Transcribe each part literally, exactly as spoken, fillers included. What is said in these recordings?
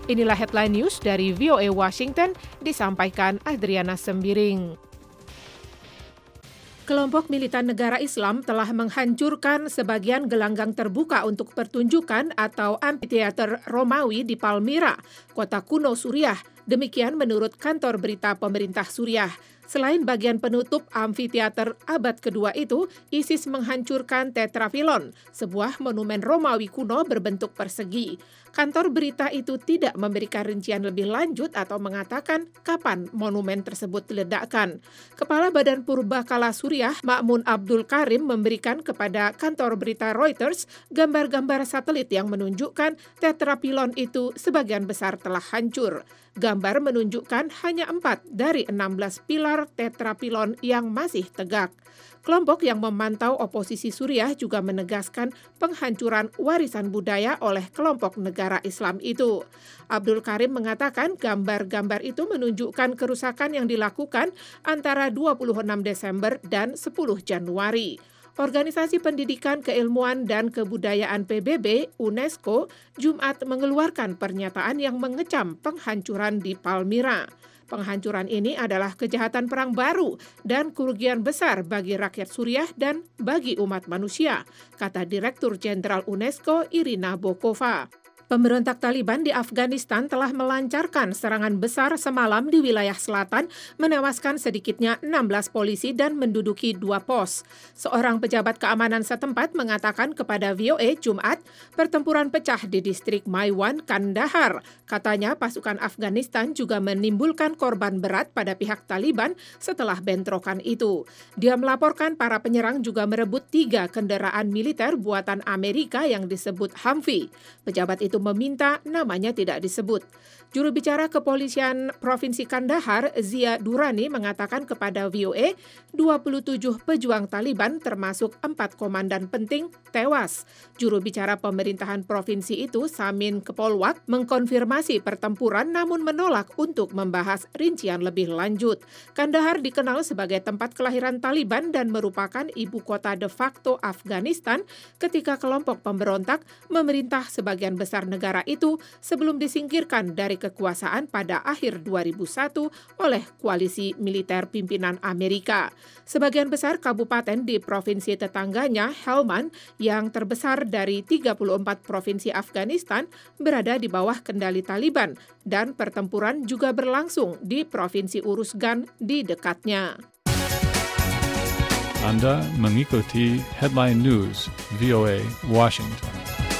Inilah headline news dari V O A Washington, disampaikan Adriana Sembiring. Kelompok militan negara Islam telah menghancurkan sebagian gelanggang terbuka untuk pertunjukan atau amphitheater Romawi di Palmyra, kota kuno Suriah. Demikian menurut kantor berita pemerintah Suriah. Selain bagian penutup amphitheater abad kedua itu, ISIS menghancurkan Tetrapilon, sebuah monumen Romawi kuno berbentuk persegi. Kantor berita itu tidak memberikan rincian lebih lanjut atau mengatakan kapan monumen tersebut diledakkan. Kepala Badan Purbakala Suriah, Ma'mun Abdul Karim, memberikan kepada kantor berita Reuters gambar-gambar satelit yang menunjukkan Tetrapilon itu sebagian besar telah hancur. Gambar menunjukkan hanya empat dari enam belas pilar Tetrapilon yang masih tegak. Kelompok yang memantau oposisi Suriah juga menegaskan penghancuran warisan budaya oleh kelompok negara Islam itu. Abdul Karim mengatakan gambar-gambar itu menunjukkan kerusakan yang dilakukan antara dua puluh enam Desember dan sepuluh Januari. Organisasi Pendidikan, Keilmuan, dan Kebudayaan P B B, UNESCO, Jumat mengeluarkan pernyataan yang mengecam penghancuran di Palmyra. Penghancuran ini adalah kejahatan perang baru dan kerugian besar bagi rakyat Suriah dan bagi umat manusia, kata Direktur Jenderal UNESCO Irina Bokova. Pemberontak Taliban di Afghanistan telah melancarkan serangan besar semalam di wilayah selatan, menewaskan sedikitnya enam belas polisi dan menduduki dua pos. Seorang pejabat keamanan setempat mengatakan kepada V O A Jumat, pertempuran pecah di distrik Maiwan, Kandahar. Katanya pasukan Afghanistan juga menimbulkan korban berat pada pihak Taliban setelah bentrokan itu. Dia melaporkan para penyerang juga merebut tiga kendaraan militer buatan Amerika yang disebut Humvee. Pejabat itu meminta namanya tidak disebut. Juru bicara Kepolisian Provinsi Kandahar, Zia Durrani, mengatakan kepada V O A, dua puluh tujuh pejuang Taliban termasuk empat komandan penting tewas. Juru bicara pemerintahan provinsi itu, Samin Kepolwak, mengkonfirmasi pertempuran namun menolak untuk membahas rincian lebih lanjut. Kandahar dikenal sebagai tempat kelahiran Taliban dan merupakan ibu kota de facto Afghanistan ketika kelompok pemberontak memerintah sebagian besar negara itu sebelum disingkirkan dari kekuasaan pada akhir dua ribu satu oleh koalisi militer pimpinan Amerika. Sebagian besar kabupaten di provinsi tetangganya, Helmand, yang terbesar dari tiga puluh empat provinsi Afghanistan, berada di bawah kendali Taliban, dan pertempuran juga berlangsung di provinsi Uruzgan di dekatnya. Anda mengikuti Headline News V O A Washington.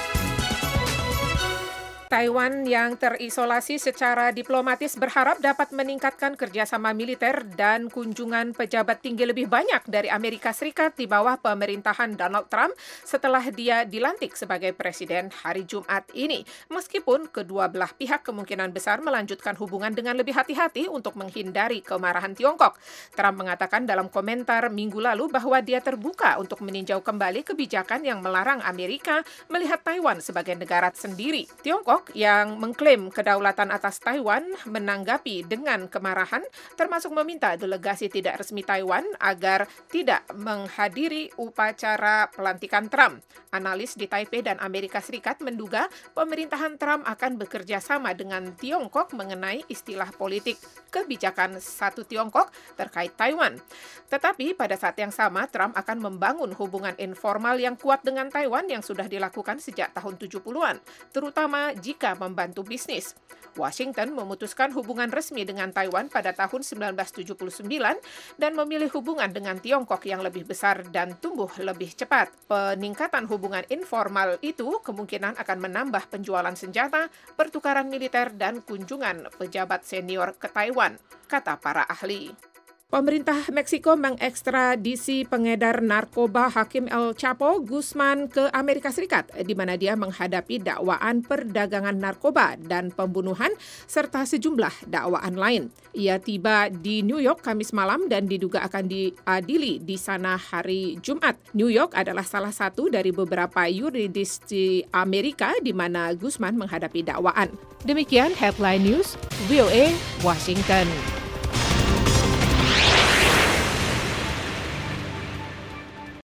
Taiwan yang terisolasi secara diplomatis berharap dapat meningkatkan kerjasama militer dan kunjungan pejabat tinggi lebih banyak dari Amerika Serikat di bawah pemerintahan Donald Trump setelah dia dilantik sebagai presiden hari Jumat ini. Meskipun kedua belah pihak kemungkinan besar melanjutkan hubungan dengan lebih hati-hati untuk menghindari kemarahan Tiongkok. Trump mengatakan dalam komentar minggu lalu bahwa dia terbuka untuk meninjau kembali kebijakan yang melarang Amerika melihat Taiwan sebagai negara sendiri. Tiongkok yang mengklaim kedaulatan atas Taiwan menanggapi dengan kemarahan, termasuk meminta delegasi tidak resmi Taiwan agar tidak menghadiri upacara pelantikan Trump. Analis di Taipei dan Amerika Serikat menduga pemerintahan Trump akan bekerja sama dengan Tiongkok mengenai istilah politik kebijakan satu Tiongkok terkait Taiwan. Tetapi pada saat yang sama, Trump akan membangun hubungan informal yang kuat dengan Taiwan yang sudah dilakukan sejak tahun tujuh puluhan, terutama jika membantu bisnis. Washington memutuskan hubungan resmi dengan Taiwan pada tahun sembilan belas tujuh puluh sembilan dan memilih hubungan dengan Tiongkok yang lebih besar dan tumbuh lebih cepat. Peningkatan hubungan informal itu kemungkinan akan menambah penjualan senjata, pertukaran militer, dan kunjungan pejabat senior ke Taiwan, kata para ahli. Pemerintah Meksiko mengekstradisi pengedar narkoba Hakim El Chapo Guzman ke Amerika Serikat, di mana dia menghadapi dakwaan perdagangan narkoba dan pembunuhan, serta sejumlah dakwaan lain. Ia tiba di New York Kamis malam dan diduga akan diadili di sana hari Jumat. New York adalah salah satu dari beberapa yurisdiksi Amerika di mana Guzman menghadapi dakwaan. Demikian Headline News V O A Washington.